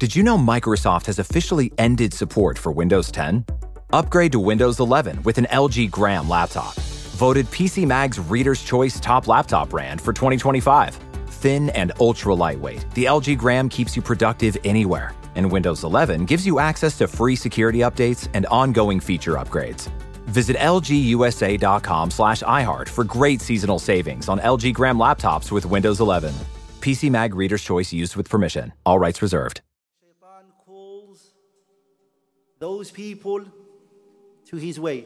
Did you know Microsoft has officially ended support for Windows 10? Upgrade to Windows 11 with an LG Gram laptop. Voted PC Mag's Reader's Choice Top Laptop Brand for 2025. Thin and ultra lightweight, the LG Gram keeps you productive anywhere. And Windows 11 gives you access to free security updates and ongoing feature upgrades. Visit lgusa.com/iHeart for great seasonal savings on LG Gram laptops with Windows 11. PC Mag Reader's Choice used with permission. All rights reserved. Shaitan calls those people to his way.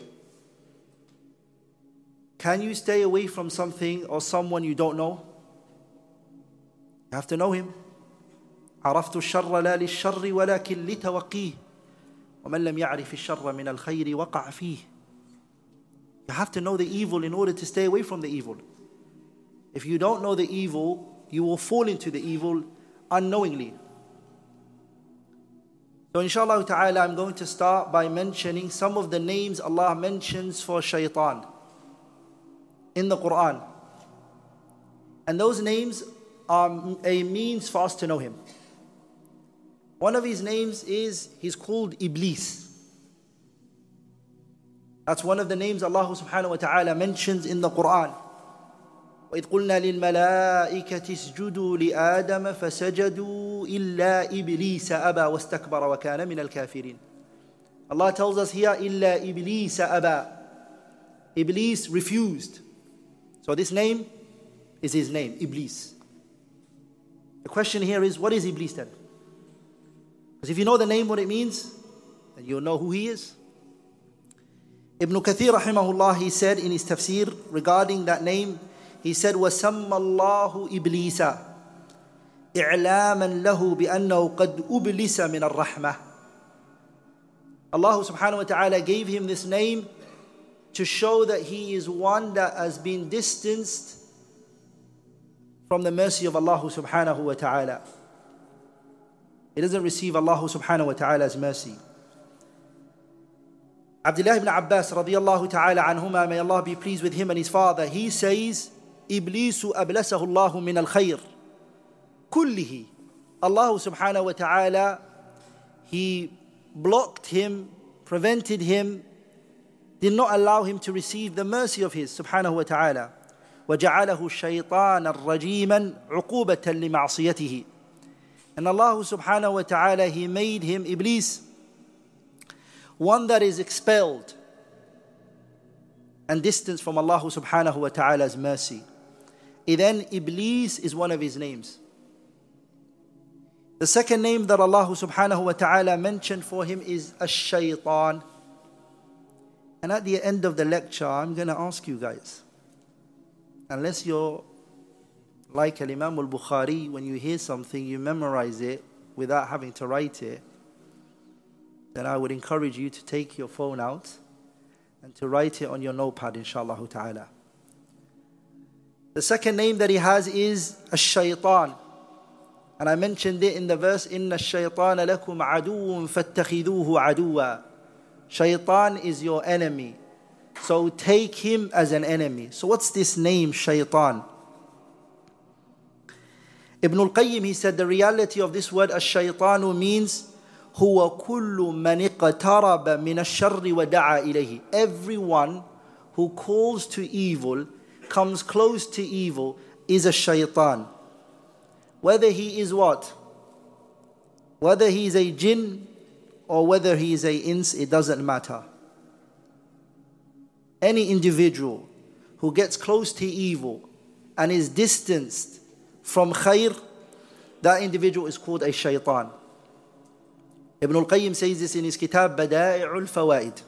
Can you stay away from something or someone you don't know? You have to know him. عرفت الشر لا للشر ولكن لتوقيه ومن لم يعرف الشر من الخير وقع فيه. You have to know the evil in order to stay away from the evil. If you don't know the evil, you will fall into the evil unknowingly. So inshallah ta'ala, I'm going to start by mentioning some of the names Allah mentions for shaitan in the Quran. And those names are a means for us to know him. One of his names is, he's called Iblis. That's one of the names Allah subhanahu wa ta'ala mentions in the Quran. وَإِذْ قُلْنَا لِلْمَلَائِكَةِ اسْجُدُوا لِآدَمَ فَسَجَدُوا إِلَّا إِبْلِيسَ أَبَى وَاسْتَكْبَرَ وَكَانَ مِنَ الْكَافِرِينَ. Allah tells us here, إِلَّا إِبْلِيسَ أَبَى. Iblis refused. So this name is his name, Iblis. The question here is, what is Iblis then? Because if you know the name, what it means, then you'll know who he is. Ibn Kathir rahimahullah, he said in his tafsir regarding that name, he said, وَسَمَّ اللَّهُ إِبْلِيسَ إِعْلَامًا لَهُ بِأَنَّهُ قَدْ أُبْلِسَ مِنَ الرَّحْمَةِ. Allah subhanahu wa ta'ala gave him this name to show that he is one that has been distanced from the mercy of Allah subhanahu wa ta'ala. He doesn't receive Allah subhanahu wa ta'ala's mercy. Abdullah ibn Abbas radiyallahu ta'ala anhuma, may Allah be pleased with him and his father, he says, Iblisu ablasahu Allahu min al-khayr kullihi. Allah subhanahu wa ta'ala, he blocked him, prevented him, did not allow him to receive the mercy of his subhanahu wa ta'ala. وَجَعَلَهُ الشَّيْطَانَ الرَّجِيمًا عُقُوبَةً لِمَعْصِيَتِهِ. And Allah subhanahu wa ta'ala, he made him, Iblis, one that is expelled and distanced from Allah subhanahu wa ta'ala's mercy. Then Iblis is one of his names. The second name that Allah subhanahu wa ta'ala mentioned for him is Ash-Shaytan. And at the end of the lecture, I'm going to ask you guys, unless you're like Imam al-Bukhari, when you hear something, you memorize it without having to write it, then I would encourage you to take your phone out and to write it on your notepad, inshallah ta'ala. The second name that he has is Ash-Shaytan. And I mentioned it in the verse, إِنَّ الشَّيْطَانَ لَكُمْ عَدُوٌ فَاتَّخِذُوهُ عَدُوًّا. Shaytan is your enemy, so take him as an enemy. So what's this name, Shaytan? Ibn al-Qayyim, he said the reality of this word, Ash-Shaytanu, means هُوَ كُلُّ مَنِ اقْتَرَبَ مِنَ الشَّرِّ وَدَعَى إِلَيْهِ. Everyone who calls to evil, comes close to evil, is a shaytan. Whether he is what? Whether he is a jinn or whether he is a ins, it doesn't matter. Any individual who gets close to evil and is distanced from khair, that individual is called a shaytan. Ibn al-Qayyim says this in his kitab Bada'i'ul Fawaid.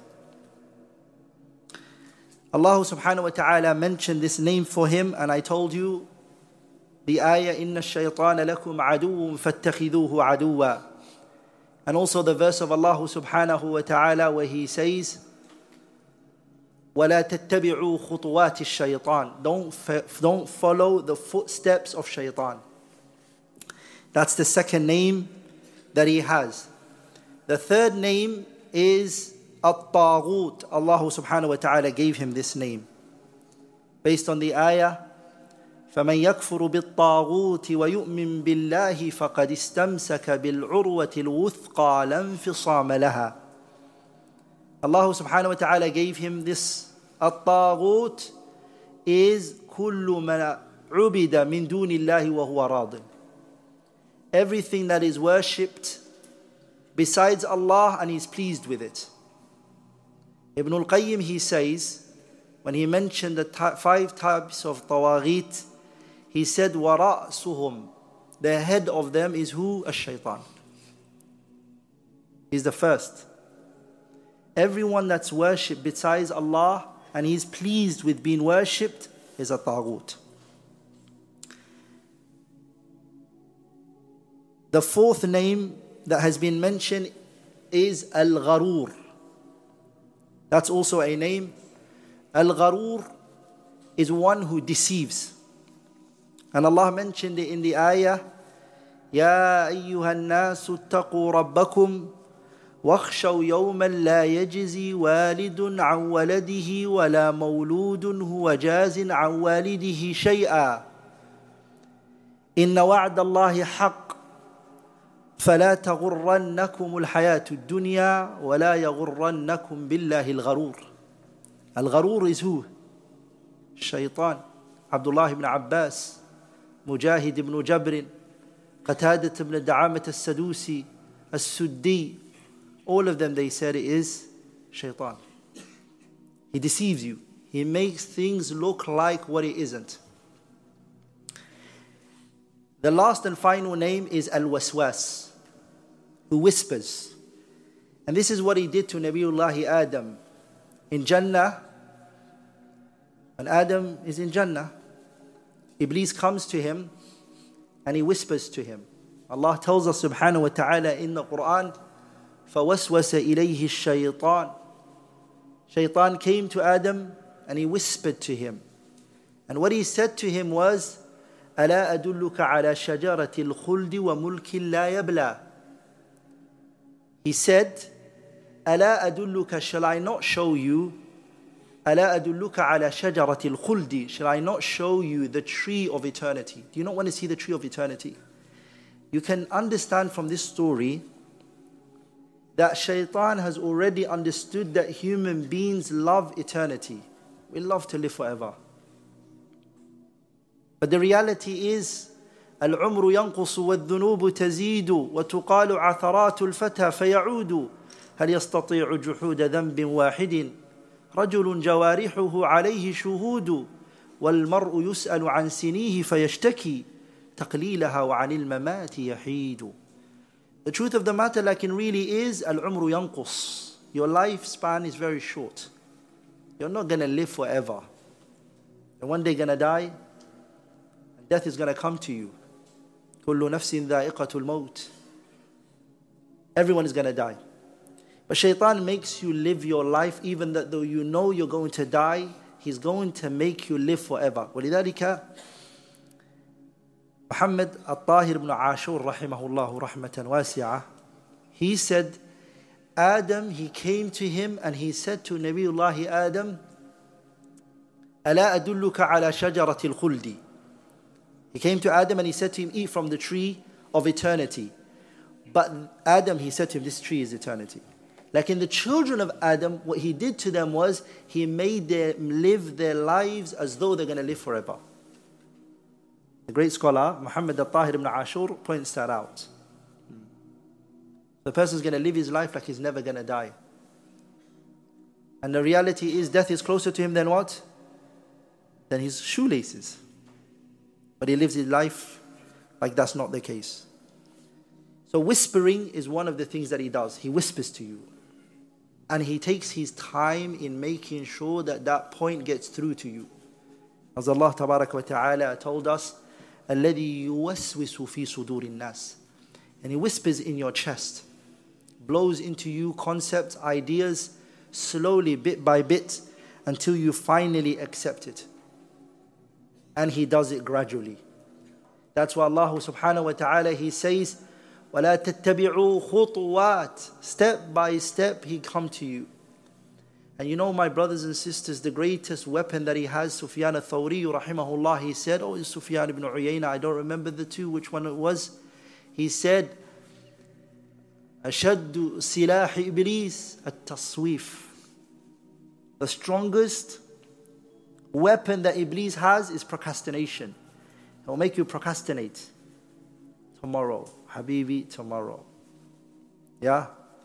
Allah subhanahu wa ta'ala mentioned this name for him, and I told you the ayah, إِنَّ الشَّيْطَانَ لَكُمْ عَدُوٌ فَاتَّخِذُوهُ عَدُوًّا. And also the verse of Allah subhanahu wa ta'ala where he says, وَلَا تَتَّبِعُوا خُطُوَاتِ الشَّيْطَانِ. Don't follow the footsteps of shaitan. That's the second name that he has. The third name is At-Taghut. Allah subhanahu wa ta'ala gave him this name based on the ayah, فمن يكفر بالطاغوت ويؤمن بالله فقد استمسك بالعروة الوثقى لا انفصام لها. Allah subhanahu wa ta'ala gave him this. الطاغوت is كل ما عبد من دون الله وهو راض. Everything that is worshipped besides Allah and He's pleased with it. Ibn al-Qayyim, he says, when he mentioned the 5 types of tawaghit, he said, وَرَأْسُهُمْ, the head of them is who? Ash-shaytan. He's the first. Everyone that's worshipped besides Allah and He's pleased with being worshipped is a taghut. The 4th name that has been mentioned is Al-Gharur. That's also a name. Al-Gharur is one who deceives. And Allah mentioned it in the ayah, يَا أَيُّهَا النَّاسُ اتَّقُوا رَبَّكُمْ وَاخْشَوْا يَوْمًا لَا يَجْزِي وَالِدٌ عَنْ وَلَدِهِ وَلَا مَوْلُودٌ هُوَ جَازٍ عَنْ وَالِدِهِ شَيْئًا إِنَّ وَعْدَ اللَّهِ حَقٌّ فَلَا تَغُرَّنَّكُمُ الْحَيَاةُ الدُّنْيَا وَلَا يَغُرَّنَّكُمْ بِاللَّهِ الْغَرُورُ. Al-Gharur is who? Shaitan. Abdullah ibn Abbas, Mujahid ibn Jabrin, Qatadat ibn Da'amat al-Sadusi, al-Suddi, all of them, they said it is Shaitan. He deceives you. He makes things look like what it isn't. The last and final name is Al-Waswas, who whispers. And this is what he did to Nabiullah Adam. In Jannah, when Adam is in Jannah, Iblis comes to him and he whispers to him. Allah tells us subhanahu wa ta'ala in the Quran, فَوَسْوَسَ إِلَيْهِ الشَّيْطَانِ. Shaitan came to Adam and he whispered to him. And what he said to him was, أَلَا أَدُلُّكَ عَلَى شَجَرَةِ الْخُلْدِ وَمُلْكٍ لَا يَبْلَى. He said, أَلَا أَدُلُّكَ, shall I not show you? أَلَا أَدُلُّكَ عَلَى شَجَرَةِ الْخُلْدِ, shall I not show you the tree of eternity? Do you not want to see the tree of eternity? You can understand from this story that Shaitan has already understood that human beings love eternity. We love to live forever. But the reality is, العمر ينقص والذنوب تزيد وتقال عثرات الفتى فيعود هل يستطيع جحود ذنب واحد رجل جوارحه عليه شهود والمرء يسأل عن سنيه فيشتكي تقليلها وعن الممات يحيد. The truth of the matter, like it really is, العمر ينقص. Your lifespan is very short. You're not going to live forever. You're one day going to die. Death is going to come to you. كل نفس ذائقة الموت. Everyone is going to die. But Shaitan makes you live your life even though you know you're going to die. He's going to make you live forever. ولذلك Muhammad al-Tahir ibn Ashur rahimahullah rahmatan wasi'ah, he said, Adam, he came to him and he said to Nabiullah Adam, ألا أدلك على شجرة الخلد. He came to Adam and he said to him, eat from the tree of eternity. But Adam, he said to him, this tree is eternity. Like in the children of Adam, what he did to them was, he made them live their lives as though they're going to live forever. The great scholar, Muhammad al-Tahir ibn Ashur, points that out. The person is going to live his life like he's never going to die. And the reality is, death is closer to him than what? Than his shoelaces. But he lives his life like that's not the case. So whispering is one of the things that he does. He whispers to you. And he takes his time in making sure that that point gets through to you. As Allah Tabaraka wa Ta'ala told us, الَّذِي يُوَسْوِسُ فِي صُدُورِ النَّاسِ. And he whispers in your chest, blows into you concepts, ideas, slowly, bit by bit, until you finally accept it. And he does it gradually. That's why Allah subhanahu wa ta'ala, he says, وَلَا تَتَّبِعُوا خُطُوَاتٍ. Step by step, he come to you. And you know, my brothers and sisters, the greatest weapon that he has, Sufyan al-Thawri, rahimahullah, he said, oh, it's Sufyan ibn Uyayna, I don't remember the two, which one it was. He said, أشد سلاح إبليس التصويف. The strongest weapon that Iblis has is procrastination. It will make you procrastinate. Tomorrow, Habibi, tomorrow. Yeah?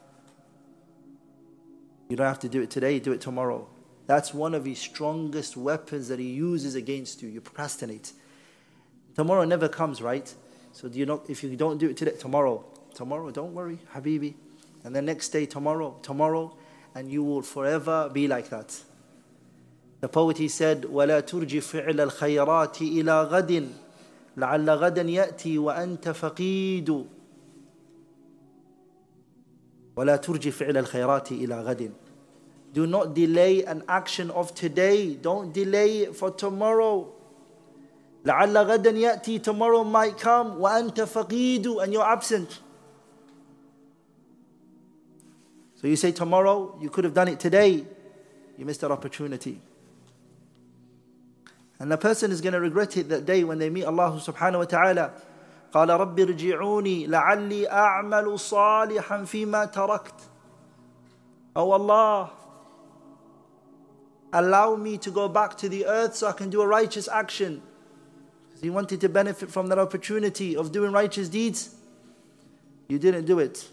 You don't have to do it today, do it tomorrow. That's one of his strongest weapons that he uses against you. You procrastinate. Tomorrow never comes, right? So if you don't do it today, tomorrow, don't worry, Habibi. And the next day, tomorrow, and you will forever be like that. The poet, he said, وَلَا تُرْجِ فِعْلَ الْخَيْرَاتِ إِلَىٰ غَدٍ لَعَلَّ غَدًا يَأْتِي وَأَنْتَ فَقِيدُ. وَلَا تُرْجِ فِعْلَ الْخَيْرَاتِ إِلَىٰ غَدٍ. Do not delay an action of today. Don't delay it for tomorrow. لَعَلَّ غَدًا يَأْتِي. Tomorrow might come. وَأَنْتَ فَقِيدُ. And you're absent. So you say tomorrow, you could have done it today. You missed that opportunity. And the person is going to regret it that day when they meet Allah subhanahu wa ta'ala. قال رب ارجعوني لعلي أعمل صالحا فيما تركت. Oh Allah, allow me to go back to the earth so I can do a righteous action. Because he wanted to benefit from that opportunity of doing righteous deeds. You didn't do it.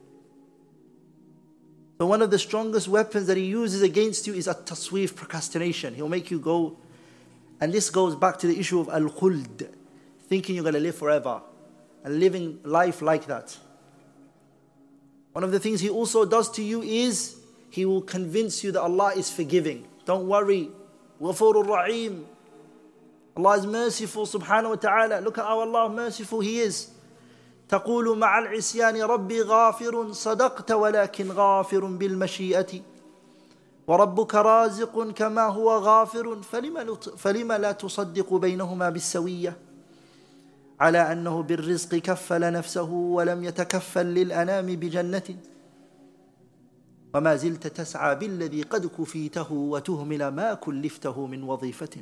So one of the strongest weapons that he uses against you is at-taswif, procrastination. He'll make you go. And this goes back to the issue of al-khuld, thinking you're going to live forever and living life like that. One of the things he also does to you is he will convince you that Allah is forgiving. Don't worry. Ghafurur Rahim. Allah is merciful subhanahu wa ta'ala. Look at how Allah merciful He is. تقول مع العصيان ربي غافر صدقت ولكن غافر بالمشيئة وربك رازق كما هو غافر فلم لا تصدق بينهما بالسوية على أنه بالرزق كفل نفسه ولم يتكفل للأنام بجنة وما زلت تسعى بالذي قد كفيته وتهمل ما كلفته من وظيفة.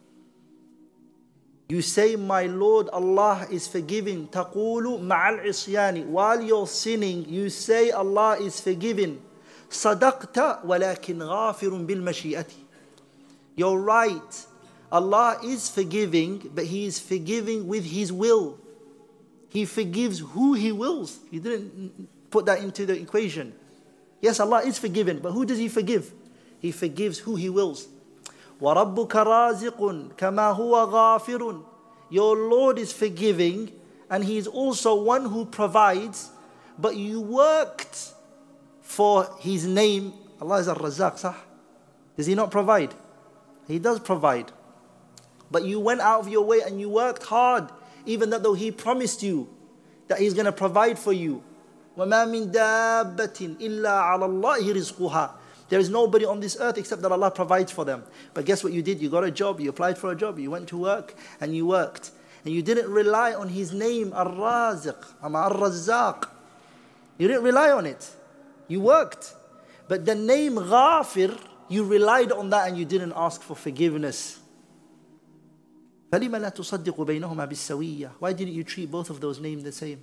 You say, my Lord, Allah is forgiving. تقول مع العصيان. While you're sinning, you say Allah is forgiving. صدقت ولكن غافر بالمشيئة. You're right. Allah is forgiving, but He is forgiving with His will. He forgives who He wills. He didn't put that into the equation. Yes, Allah is forgiving, but who does He forgive? He forgives who He wills. وَرَبُّكَ رَازِقٌ كَمَا هُوَ غَافِرٌ. Your Lord is forgiving, and He is also one who provides, but you worked for His name. Allah is Ar-Razzaq, sah? Does He not provide? He does provide. But you went out of your way and you worked hard, even though He promised you that He's going to provide for you. وَمَا مِن دَابَّةٍ إِلَّا عَلَى اللَّهِ رِزْقُهَا. There is nobody on this earth except that Allah provides for them. But guess what you did? You got a job, you applied for a job, you went to work, and you worked. And you didn't rely on His name, Ar-Raziq, Ar-Razzaq. You didn't rely on it. You worked. But the name Ghafir, you relied on that and you didn't ask for forgiveness. فَلِمَ لَا تُصَدِّقُ بَيْنَهُمَا بِالسَّوِيَّةِ. Why didn't you treat both of those names the same?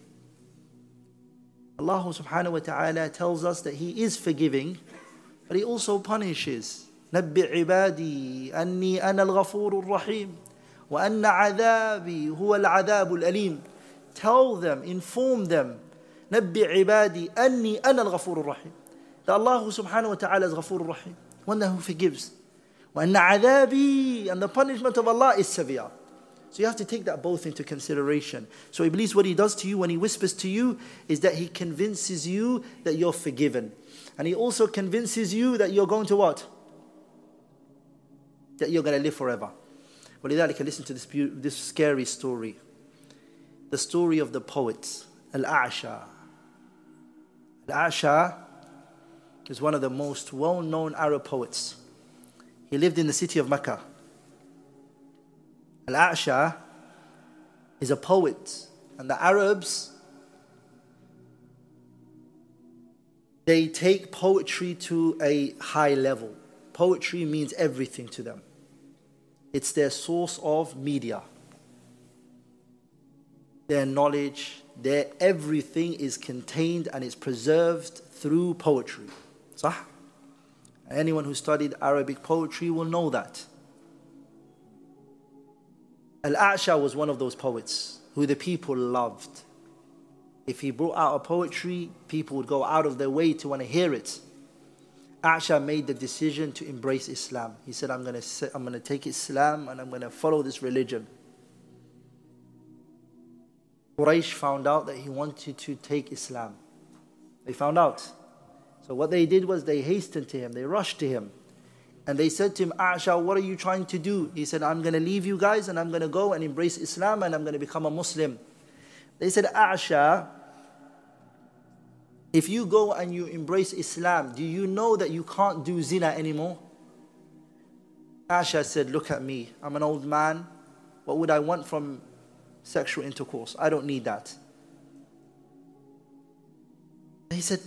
Allah subhanahu wa ta'ala tells us that He is forgiving, but He also punishes. نَبِّ عِبَادِي أَنِّي أَنَا الْغَفُورُ الرَّحِيمُ وَأَنَّ عَذَابِي هُوَ الْعَذَابُ الْأَلِيمُ. Tell them, inform them, نَبِّ عِبَادِي أَنِّي أَنَا الْغَفُورُ الرَّحِيمُ. That Allah subhanahu wa ta'ala is Ghafur Rahim, one who forgives. وَأَنَّ عَذَابِي. And the punishment of Allah is severe. So you have to take that both into consideration. So Iblis, what he does to you when he whispers to you is that he convinces you that you're forgiven. And he also convinces you that you're going to what? That you're going to live forever. وَلِذَلِكَ listen to this scary story. The story of the poet, Al-A'sha. Al-A'sha is one of the most well-known Arab poets. He lived in the city of Mecca. Al-A'sha is a poet, and the Arabs, they take poetry to a high level. poetry means everything to them. It's their source of media. Their knowledge, their everything is contained and is preserved through poetry. Sah? Anyone who studied Arabic poetry will know that. Al-A'sha was one of those poets who the people loved. If he brought out a poetry, people would go out of their way to want to hear it. A'sha made the decision to embrace Islam. He said, I'm going to take Islam and I'm going to follow this religion. Quraysh found out that he wanted to take Islam. They found out. So what they did was they hastened to him, they rushed to him. And they said to him, A'sha, what are you trying to do? He said, I'm going to leave you guys and I'm going to go and embrace Islam and I'm going to become a Muslim. They said, A'sha, if you go and you embrace Islam, do you know that you can't do zina anymore? A'sha said, look at me, I'm an old man. What would I want from sexual intercourse? I don't need that. He said,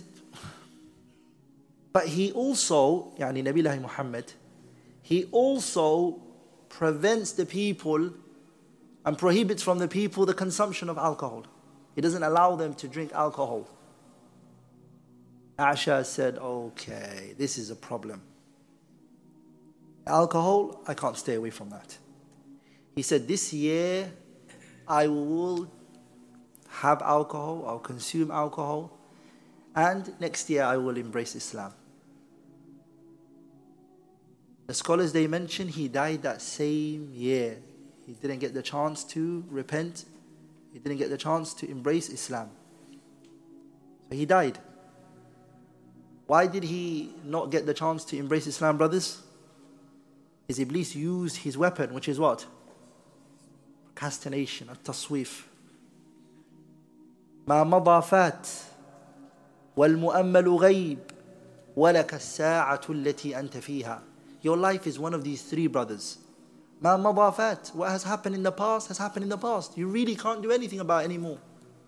but he also, yani Nabiullah Muhammad, he also prevents the people and prohibits from the people the consumption of alcohol. He doesn't allow them to drink alcohol. A'sha said, okay, this is a problem. Alcohol, I can't stay away from that. He said, this year I will have alcohol, I'll consume alcohol, and next year I will embrace Islam. The scholars, they mention he died that same year. He didn't get the chance to repent. He didn't get the chance to embrace Islam. So he died. Why did he not get the chance to embrace Islam, brothers? Is Iblis used his weapon, which is what? Procrastination, at-taswif. ما مضى فات والمؤمل غيب ولك الساعة التي أنت فيها. Your life is one of these three, brothers. ما مضى فات. What has happened in the past has happened in the past. You really can't do anything about it anymore.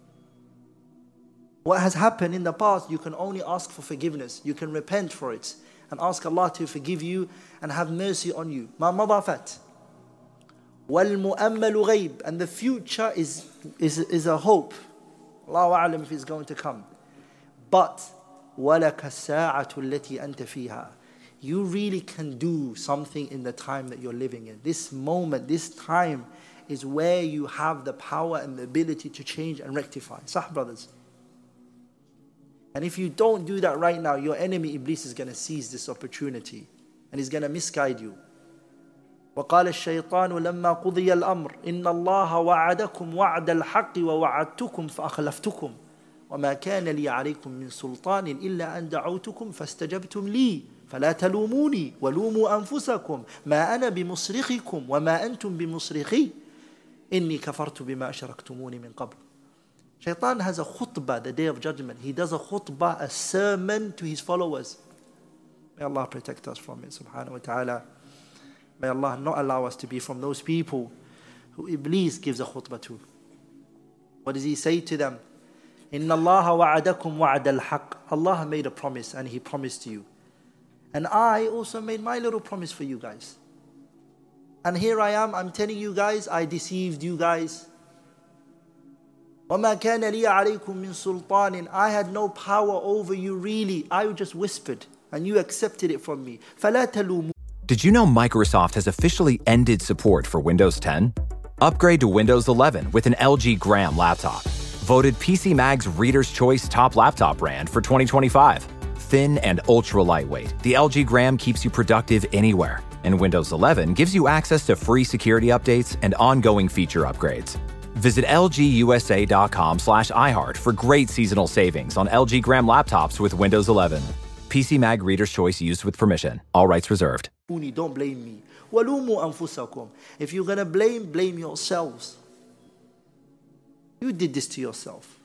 What has happened in the past, you can only ask for forgiveness. You can repent for it and ask Allah to forgive you and have mercy on you. ما مضى فات. وَالْمُؤَمَّلُ غَيْبٌ. And the future is a hope. Allahu A'lam if it's going to come. But وَلَكَ السَّاعَةُ الَّتِي أَنْتَ فِيهَا. You really can do something in the time that you're living in. This moment, this time is where you have the power and the ability to change and rectify. Sah, brothers. And if you don't do that right now, your enemy Iblis is going to seize this opportunity and he's going to misguide you. وقال الشيطان لما قضي الأمر إن الله وعدكم وعد الحق ووعدتكم فأخلفتكم وما كان لي عليكم من سلطان إلا أن دعوتكم فاستجبتم لي فلا تلوموني ولوموا أنفسكم ما أنا بمصرخكم وما أنتم بمصرخي إني كفرت بما أشركتموني من قبل. Shaitan has a khutbah the day of judgment. He does a khutbah, a sermon to his followers. May Allah protect us from it, subhanahu wa ta'ala. May Allah not allow us to be from those people who Iblis gives a khutbah to. What does he say to them? Inna Allah wa'adakum wa'ad al-haq. Allah made a promise and He promised you. And I also made my little promise for you guys. And here I am, I'm telling you guys, I deceived you guys. وَمَا كَانَ لِي عَلَيْكُم مِّن سُلْطَانٍ. I had no power over you really. I just whispered and you accepted it from me. فَلَا تَلُومُوا. Did you know Microsoft has officially ended support for Windows 10? Upgrade to Windows 11 with an LG Gram laptop. Voted PC Mag's Reader's Choice Top Laptop Brand for 2025. Thin and ultra lightweight, the LG Gram keeps you productive anywhere. And Windows 11 gives you access to free security updates and ongoing feature upgrades. Visit lgusa.com/iHeart for great seasonal savings on LG Gram laptops with Windows 11. PC Mag Reader's Choice used with permission. All rights reserved. Don't blame me. وَلُومُوا أَنفُسَكُمْ. If you're going to blame yourselves. You did this to yourself.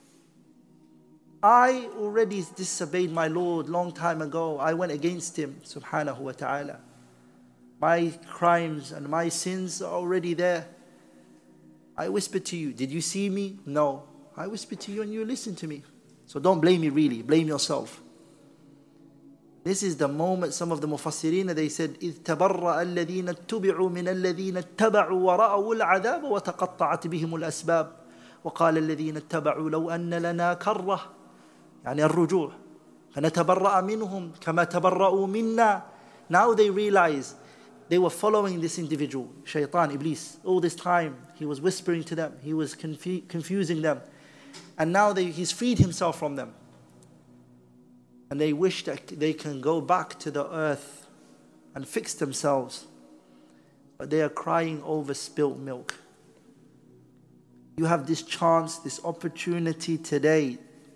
I already disobeyed my Lord long time ago. I went against Him, subhanahu wa ta'ala. My crimes and my sins are already there. I whispered to you. Did you see me? No. I whispered to you and you listened to me. So don't blame me really. Blame yourself. This is the moment some of the mufassirin, they said, إِذْ تَبَرَّأَ الَّذِينَ اتُّبِعُوا مِنَ الَّذِينَ اتَّبَعُوا وَرَأَوُا الْعَذَابَ وَتَقَطَّعَتْ بِهِمُ الْأَسْبَابُ وَقَالَ الَّذِينَ اتَّبَعُوا لَوْ أَنَّ لَنَا كَرَّةً يعني الرجوع فَنَتَبَرَّأَ مِنْهُمْ كَمَا تَبَرَّأُوا مِنَّا. Now they realize they were following this individual, Shaitan, Iblis. All this time he was whispering to them, he was confusing them. And now he's freed himself from them. And they wish that they can go back to the earth and fix themselves. But they are crying over spilt milk. You have this chance, this opportunity today.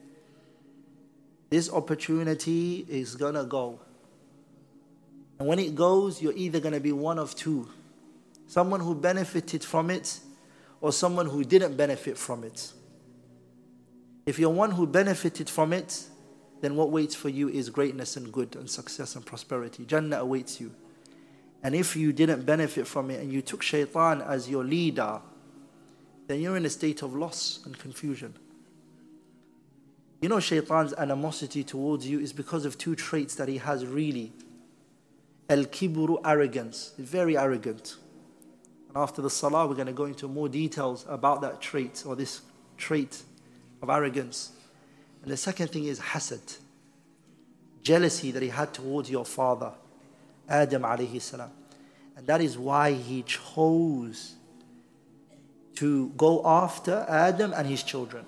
This opportunity is gonna go. And when it goes, you're either gonna be one of two. Someone who benefited from it, or someone who didn't benefit from it. If you're one who benefited from it, then what waits for you is greatness and good and success and prosperity. Jannah awaits you. And if you didn't benefit from it and you took Shaitan as your leader, then you're in a state of loss and confusion. You know, Shaitan's animosity towards you is because of two traits that he has really. Al-kibru, arrogance. He's very arrogant. And after the salah, we're going to go into more details about that trait, or this trait of arrogance. And the second thing is hasad, jealousy that he had towards your father, Adam alayhi salam. And that is why he chose to go after Adam and his children.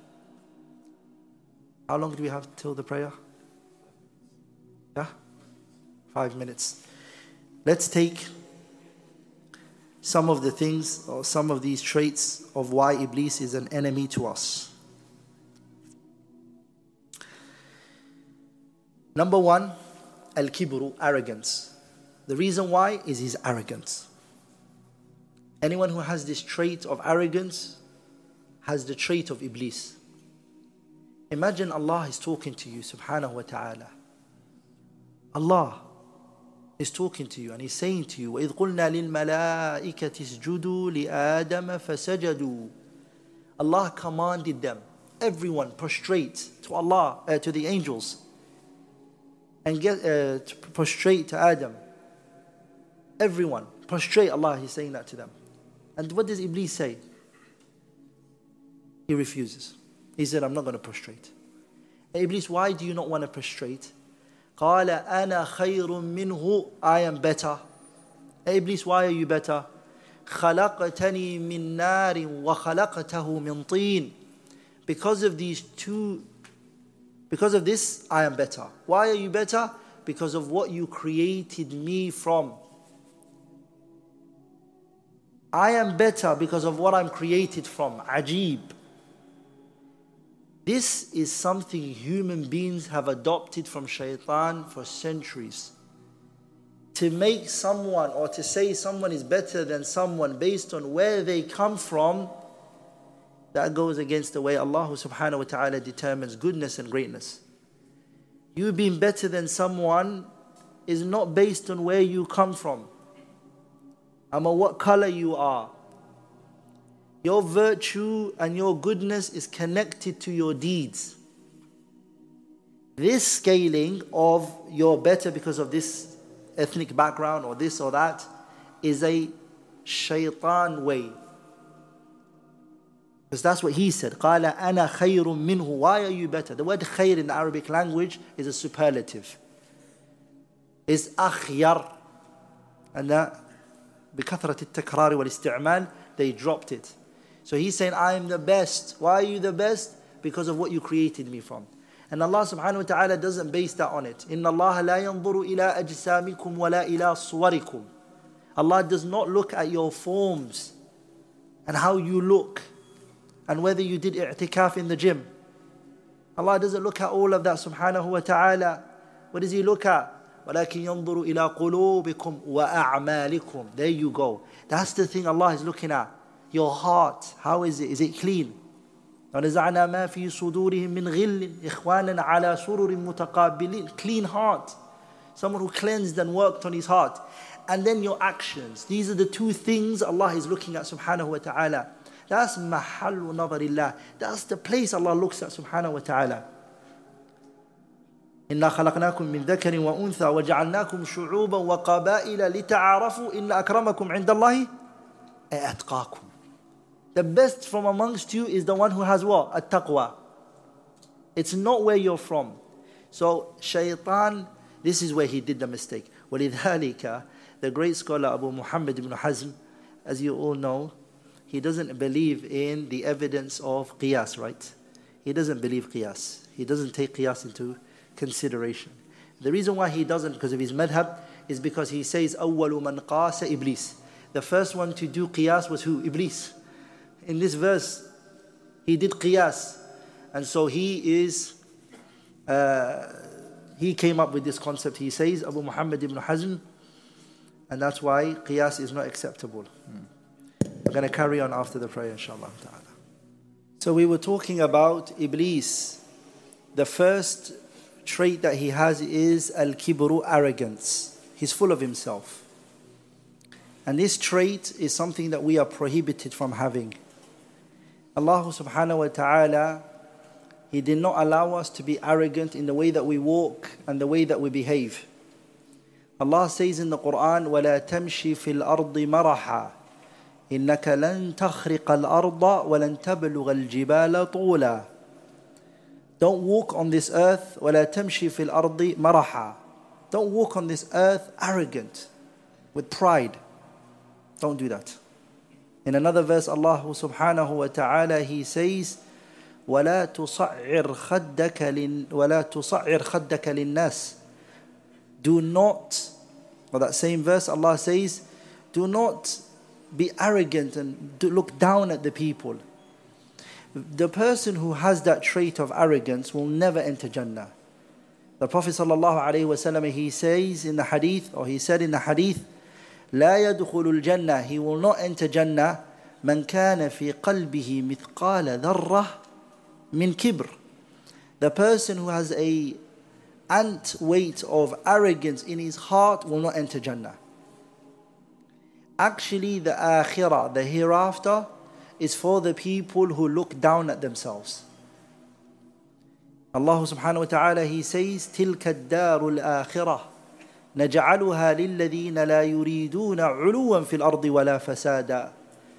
How long do we have till the prayer? Yeah? 5 minutes. Let's take some of the things, or some of these traits of why Iblis is an enemy to us. Number one, al-kibru, arrogance. The reason why is his arrogance. Anyone who has this trait of arrogance has the trait of Iblis. Imagine Allah is talking to you, subhanahu wa ta'ala. Allah is talking to you and He's saying to you, وَإِذْ قُلْنَا لِلْمَلَائِكَةِ اسْجُدُوا لِآدَمَ فَسَجَدُوا. Allah commanded them, everyone prostrate to Allah, to the angels, and to prostrate to Adam. Everyone prostrate. Allah, He's saying that to them. And what does Iblis say? He refuses. He said, I'm not going to prostrate. Hey, Iblis, why do you not want to prostrate? قَالَ أَنَا خَيْرٌ مِّنْهُ. I am better. Hey, Iblis, why are you better? خَلَقْتَنِي مِن نَارٍ وَخَلَقْتَهُ مِن طِينٍ. Because of this, I am better. Why are you better? Because of what you created me from. I am better because of what I'm created from. Ajib. This is something human beings have adopted from Shaitan for centuries. To make someone, or to say someone is better than someone based on where they come from, that goes against the way Allah subhanahu wa ta'ala determines goodness and greatness. You being better than someone is not based on where you come from, or what color you are. Your virtue and your goodness is connected to your deeds. This scaling of you're better because of this ethnic background or this or that is a Shaitan way. Because that's what he said. قَالَ أَنَا خَيْرٌ مِّنْهُ. Why are you better? The word khayr in the Arabic language is a superlative. It's akhyar. And that بكثرة التكرار والاستعمال, they dropped it. So he's saying, I am the best. Why are you the best? Because of what you created me from. And Allah subhanahu wa ta'ala doesn't base that on it. إِنَّ اللَّهَ لَا يَنظُرُ إِلَىٰ أَجْسَامِكُمْ وَلَا إِلَىٰ صُوَرِكُمْ. Allah does not look at your forms and how you look and whether you did i'tikaf in the gym. Allah doesn't look at all of that subhanahu wa ta'ala. What does He look at? وَلَكِنْ يَنظُرُ إِلَىٰ قُلُوبِكُمْ وَأَعْمَالِكُمْ. There you go. That's the thing Allah is looking at. Your heart, how is it? Is it clean? وَنَزَعْنَا مَا فِي صُدُورِهِمْ مِنْ غِلٍّ إِخْوَانًا عَلَى سُرُرٍ مُتَقَابِلِينَ. Clean heart. Someone who cleansed and worked on his heart. And then your actions. These are the two things Allah is looking at subhanahu wa ta'ala. That's mahallu nadarillah. That's the place Allah looks at subhanahu wa ta'ala. إِنَّا خَلَقْنَاكُم مِّن ذَكَرٍ وَأُنثَى وَجَعَلْنَاكُمْ شُعُوبًا وَقَبَائِلَ لِتَعَارَفُوا إِنَّ أَكْرَمَكُمْ عِندَ اللَّهِ أَتْقَاكُمْ. The best from amongst you is the one who has what? At-taqwa. It's not where you're from. So shaitan, this is where he did the mistake. وَلِذَلِكَ, the great scholar Abu Muhammad ibn Hazm, as you all know, he doesn't believe in the evidence of qiyas, right? He doesn't believe qiyas. He doesn't take qiyas into consideration. The reason why he doesn't, because of his madhab, is because he says, أَوَّلُ مَنْ قَاسَ Iblis. The first one to do qiyas was who? Iblis. In this verse, he did qiyas. And so he came up with this concept. He says, Abu Muhammad ibn Hazm, and that's why qiyas is not acceptable. We're going to carry on after the prayer, inshallah ta'ala. So we were talking about Iblis. The first trait that he has is al-kibru, arrogance. He's full of himself. And this trait is something that we are prohibited from having. Allah subhanahu wa ta'ala, He did not allow us to be arrogant in the way that we walk and the way that we behave. Allah says in the Quran, وَلَا تَمْشِ فِي الْأَرْضِ مَرَحًا إِنَّكَ لَن تَخْرِقَ الْأَرْضَ وَلَن تَبْلُغَ الْجِبَالَ طُولًا. Don't walk on this earth, وَلَا تَمْشِ فِي الْأَرْضِ مَرَحًا. Don't walk on this earth arrogant, with pride. Don't do that. In another verse, Allah subhanahu wa ta'ala, He says, وَلَا تُصَعِّرْ خَدَّكَ لِلنَّاسِ. Do not, or that same verse, Allah says, do not be arrogant and look down at the people. The person who has that trait of arrogance will never enter Jannah. The Prophet sallallahu alaihi wasallam, he says in the hadith, or he said in the hadith, لا يدخل الجنة, he will not enter Jannah, من كان في قلبه مثقال ذرة من كبر. The person who has a ant weight of arrogance in his heart will not enter Jannah. Actually, the akhirah, the hereafter, is for the people who look down at themselves. Allah subhanahu wa ta'ala, He says, تِلْكَ الدَّارُ الْآخِرَةِ نجعلها للذين لا يريدون علوا في الأرض ولا فسادا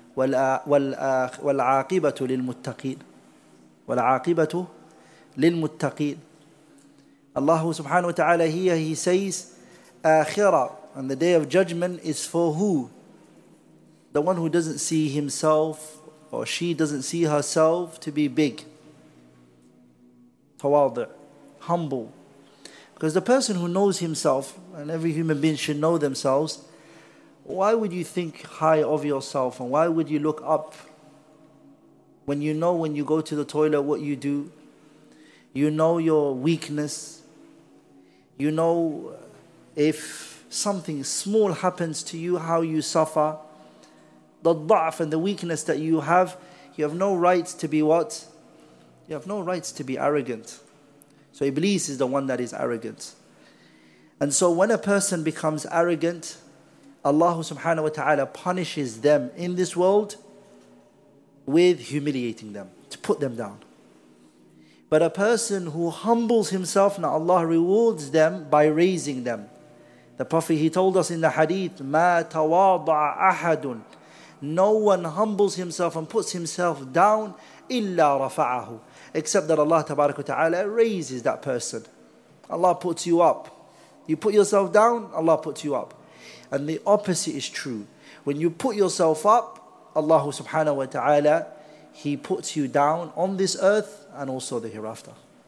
والعاقبة للمتقين. والعاقبة للمتقين. Allah subhanahu wa ta'ala here, He says, Akhirah, and the day of judgment is for who? The one who doesn't see himself or she doesn't see herself to be big. Tawadu', humble. Because the person who knows himself, and every human being should know themselves, why would you think high of yourself, and why would you look up when you know when you go to the toilet what you do? You know your weakness. You know if something small happens to you, how you suffer. The da'af and the weakness that you have no rights to be what? You have no rights to be arrogant. So Iblis is the one that is arrogant. And so when a person becomes arrogant, Allah subhanahu wa ta'ala punishes them in this world with humiliating them, to put them down. But a person who humbles himself, now Allah rewards them by raising them. The Prophet, he told us in the hadith, مَا تَوَاضَعَ أَحَدٌ. No one humbles himself and puts himself down إِلَّا رَفَعَهُ. Except that Allah tabarak wa ta'ala raises that person. Allah puts you up. You put yourself down, Allah puts you up. And the opposite is true. When you put yourself up, Allah subhanahu wa ta'ala, He puts you down on this earth and also the hereafter.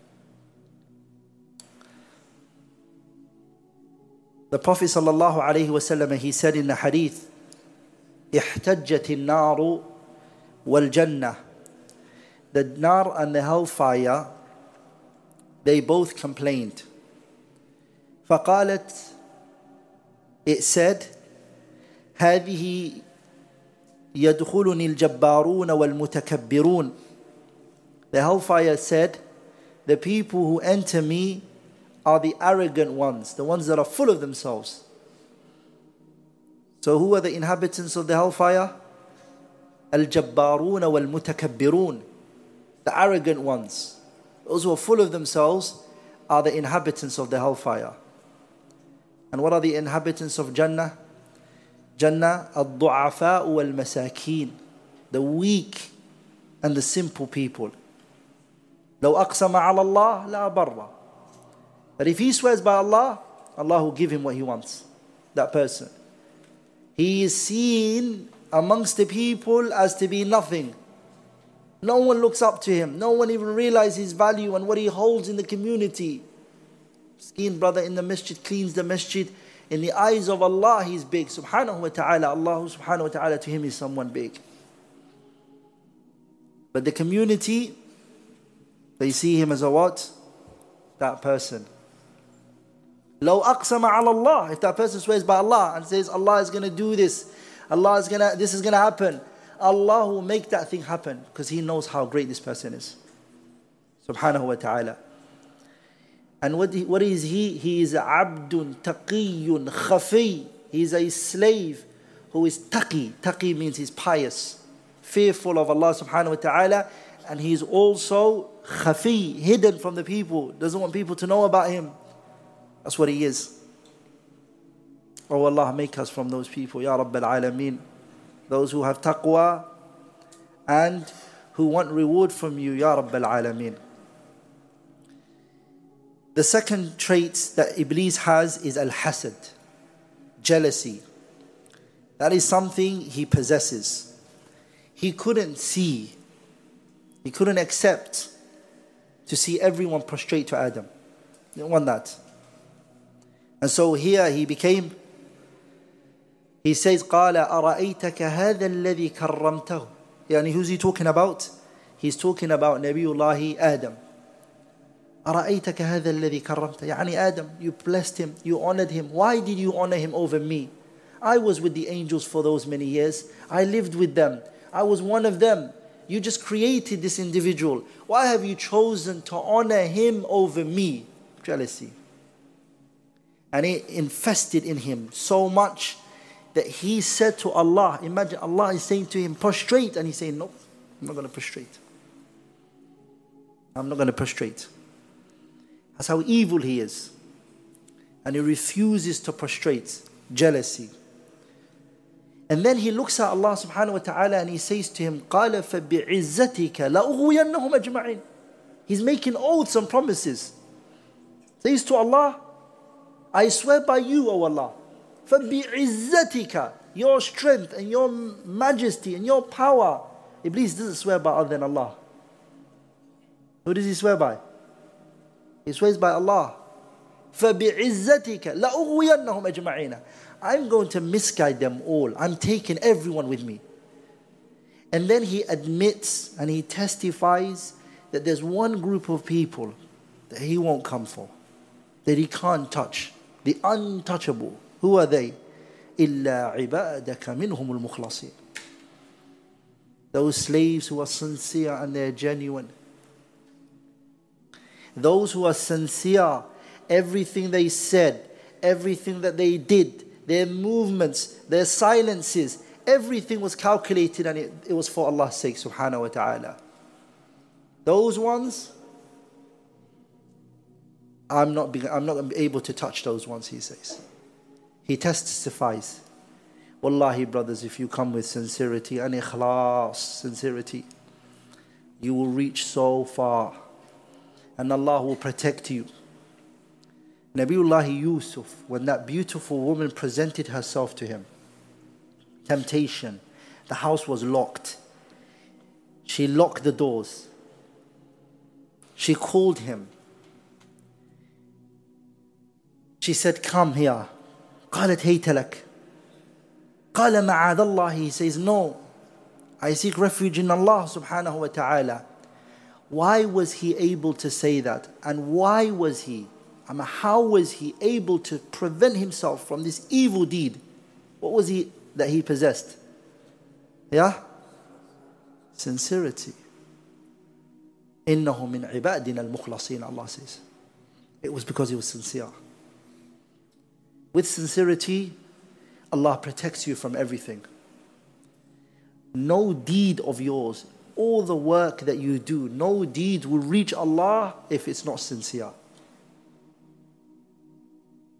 The Prophet sallallahu alaihi wasallam, he said in the hadith, احتجت النار والجنة. The nar and the hellfire, they both complained. فقالت, it said, هذه يدخلني الجبارون والمتكبرون. The hellfire said, the people who enter me are the arrogant ones, the ones that are full of themselves. So who are the inhabitants of the hellfire? الجبارون والمتكبرون. The arrogant ones, those who are full of themselves are the inhabitants of the hellfire. And what are the inhabitants of Jannah? Jannah, الضعفاء والمساكين, the weak and the simple people. لو أقسم على الله لا برا. But if he swears by Allah, Allah will give him what he wants. That person. He is seen amongst the people as to be nothing. No one looks up to him. No one even realizes his value and what he holds in the community. Miskeen brother in the masjid cleans the masjid. In the eyes of Allah, he's big. Subhanahu wa ta'ala, Allah subhanahu wa ta'ala, to him is someone big. But the community, they see him as a what? That person. لو أقسم على الله, if that person swears by Allah and says Allah is going to do this, this is going to happen, Allah will make that thing happen because He knows how great this person is. Subhanahu wa ta'ala. And what is he? He is abdun taqiyun khafi. He is a slave who is taqi. Taqi means he's pious, fearful of Allah subhanahu wa ta'ala. And he is also khafi, hidden from the people. Doesn't want people to know about him. That's what he is. Oh Allah, make us from those people, Ya Rabbil Alameen. Those who have taqwa and who want reward from you, Ya Rabbil Alameen. The second trait that Iblis has is al-hasad, jealousy. That is something he possesses. He couldn't see, he couldn't accept to see everyone prostrate to Adam. He didn't want that. And so here he says, قَالَ أَرَأَيْتَكَ هَذَا الَّذِي كَرَّمْتَهُ. Yani who's he talking about? He's talking about Nabiullah Adam. أَرَأَيْتَكَ هَذَا الَّذِي كَرَّمْتَهُ. Yani Adam, you blessed him, you honored him. Why did you honor him over me? I was with the angels for those many years. I lived with them. I was one of them. You just created this individual. Why have you chosen to honor him over me? Jealousy. And it infested in him so much that he said to Allah, imagine Allah is saying to him, prostrate. And he's saying, no, I'm not going to prostrate. I'm not going to prostrate. That's how evil he is. And he refuses to prostrate. Jealousy. And then he looks at Allah subhanahu wa ta'ala and he says to him, قَالَ فَبِعِزَّتِكَ لَأُغْوِيَنَّهُمْ أَجْمَعِينَ. He's making oaths and promises. Says to Allah, I swear by you, O Allah, فَبِعِزَّتِكَ, your strength and your majesty and your power. Iblis doesn't swear by other than Allah. Who does he swear by? He swears by Allah. فَبِعِزَّتِكَ لَأُغْوِيَنَّهُمْ أَجْمَعِينَ. I'm going to misguide them all. I'm taking everyone with me. And then he admits and he testifies that there's one group of people that he won't come for, that he can't touch. The untouchable. Who are they? إِلَّا عِبَادَكَ مِنْهُمُ الْمُخْلَصِينَ. Those slaves who are sincere and they're genuine. Those who are sincere, everything they said, everything that they did, their movements, their silences, everything was calculated and it was for Allah's sake, subhanahu wa ta'ala. Those ones, I'm not able to touch those ones, he says. He testifies. Wallahi, brothers, if you come with sincerity and ikhlas, sincerity, you will reach so far. And Allah will protect you. Nabiullah Yusuf, when that beautiful woman presented herself to him, temptation, the house was locked. She locked the doors. She called him. She said, come here. قالت هيت لك. قال معاذ الله. He says, no, I seek refuge in Allah subhanahu wa ta'ala. Why was he able to say that? And why was he? How was he able to prevent himself from this evil deed? What was he that he possessed? Yeah? Sincerity. إِنَّهُ مِنْ عِبَادِنَا الْمُخْلَصِينَ, Allah says. It was because he was sincere. With sincerity, Allah protects you from everything. No deed of yours, all the work that you do, no deed will reach Allah if it's not sincere.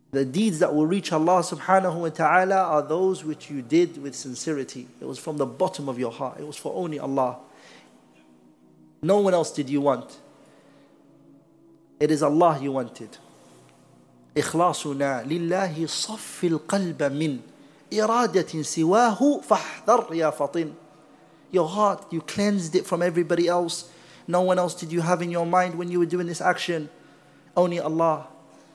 The deeds that will reach Allah subhanahu wa ta'ala are those which you did with sincerity. It was from the bottom of your heart. It was for only Allah. No one else did you want. It is Allah you wanted. إخلاصنا لله صف القلب من إرادة سواه فاحذر يا فطن. Your heart, you cleansed it from everybody else. No one else did you have in your mind when you were doing this action. Only Allah.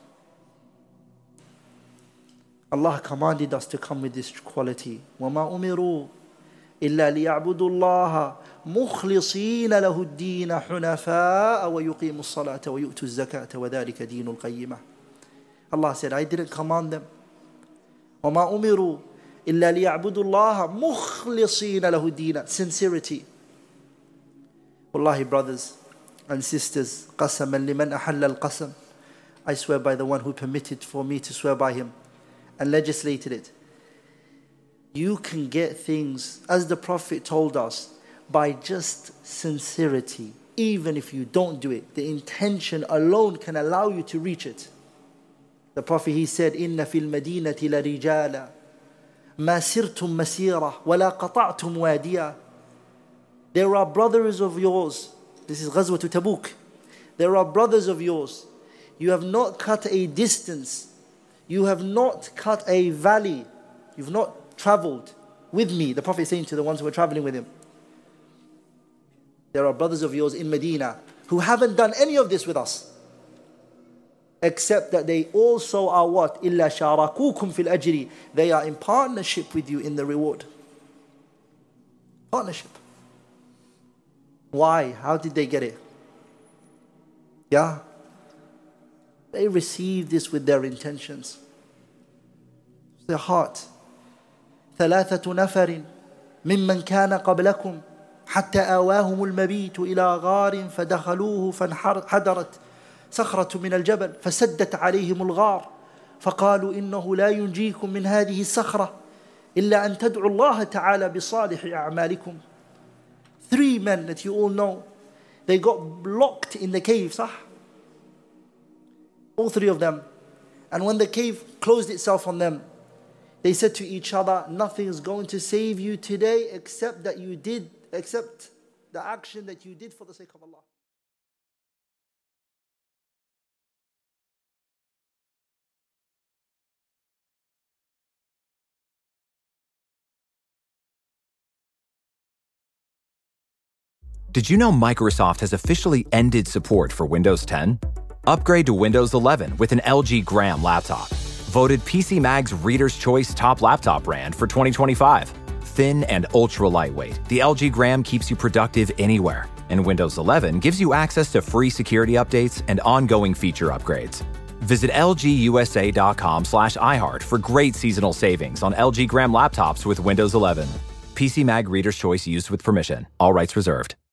Allah commanded us to come with this quality. وَمَا أُمِرُوا إِلَّا لِيَعْبُدُوا اللَّهَ مُخْلِصِينَ لَهُ الدِّينَ حُنَفَاءَ وَيُقِيمُوا الصَّلَاةَ وَيُؤْتُوا الزَّكَاةَ وَذَلِكَ دِينُ الْقَيِّمَةِ. Allah said, I didn't command them. وَمَا أُمِرُوا إِلَّا لِيَعْبُدُوا اللَّهَ مُخْلِصِينَ لَهُ الدِّينَ. Sincerity. Wallahi, brothers and sisters, قَسَمًا لِمَنْ أَحَلَّ الْقَسَمِ. I swear by the one who permitted for me to swear by him and legislated it. You can get things, as the Prophet told us, by just sincerity. Even if you don't do it, the intention alone can allow you to reach it. The Prophet, he said, إِنَّ فِي الْمَدِينَةِ لَرِجَالًا مَا سِرْتُمْ مَسِيرًا وَلَا قَطَعْتُمْ وَادِيًا. There are brothers of yours. This is Ghazwat Tabuk. There are brothers of yours. You have not cut a distance. You have not cut a valley. You've not traveled with me. The Prophet is saying to the ones who were traveling with him. There are brothers of yours in Medina who haven't done any of this with us. Except that they also are what? إِلَّا شَارَكُوكُمْ فِي الْأَجْرِ. They are in partnership with you in the reward. Partnership. Why? How did they get it? Yeah? They received this with their intentions. Their heart. ثلاثة نفر ممن كان قبلكم حتى آواهم المبيت إلى غار فدخلوه فانحدرت صخرة من الجبل فسدت عليهم الغار فقالوا إنه لا ينجيكم من هذه الصخرة إلا أن تدعوا الله تعالى بصالح أعمالكم. 3 men that you all know, they got blocked in the cave, صح? All 3 of them. And when the cave closed itself on them, they said to each other, nothing is going to save you today except the action that you did for the sake of Allah. Did you know Microsoft has officially ended support for Windows 10? Upgrade to Windows 11 with an LG Gram laptop. Voted PC Mag's Reader's Choice Top Laptop Brand for 2025. Thin and ultra lightweight, the LG Gram keeps you productive anywhere. And Windows 11 gives you access to free security updates and ongoing feature upgrades. Visit lgusa.com/iHeart for great seasonal savings on LG Gram laptops with Windows 11. PC Mag Reader's Choice used with permission. All rights reserved.